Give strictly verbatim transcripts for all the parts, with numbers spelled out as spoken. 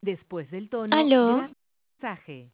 después del tono, ¿Aló? graba el mensaje.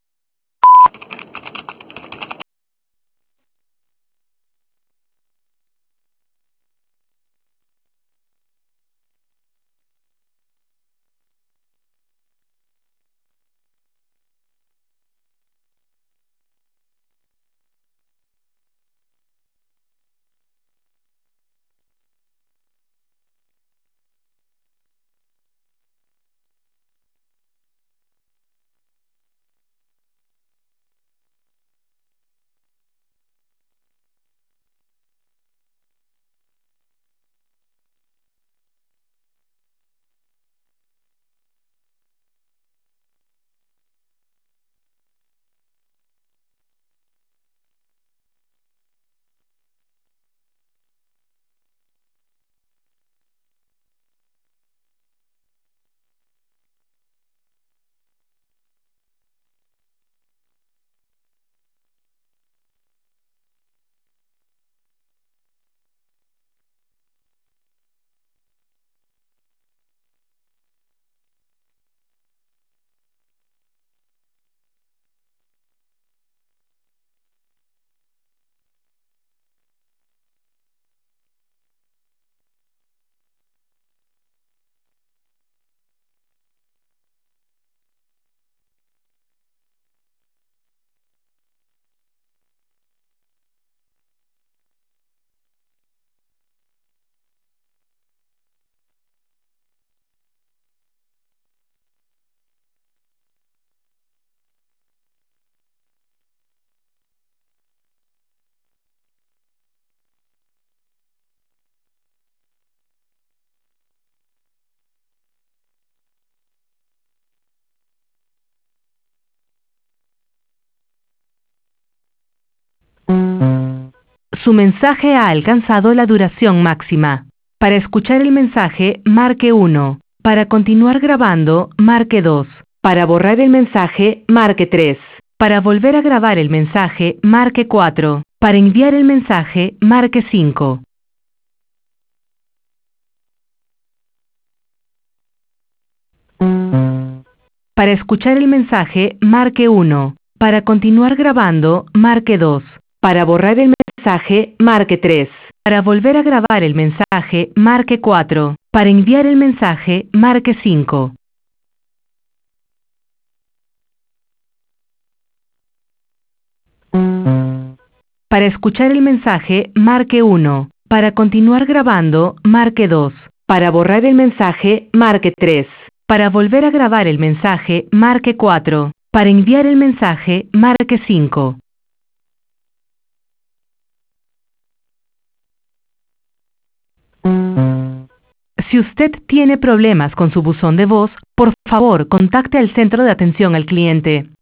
Su mensaje ha alcanzado la duración máxima. Para escuchar el mensaje, marque uno. Para continuar grabando, marque dos. Para borrar el mensaje, marque tres. Para volver a grabar el mensaje, marque cuatro. Para enviar el mensaje, marque cinco. Para escuchar el mensaje, marque uno. Para continuar grabando, marque dos. Para borrar el mensaje, marque tres. Para volver a grabar el mensaje, marque cuatro. Para enviar el mensaje, marque cinco. Para escuchar el mensaje, marque uno. Para continuar grabando, marque dos. Para borrar el mensaje, marque tres. Para volver a grabar el mensaje, marque cuatro. Para enviar el mensaje, marque cinco. Si usted tiene problemas con su buzón de voz, por favor contacte al centro de atención al cliente.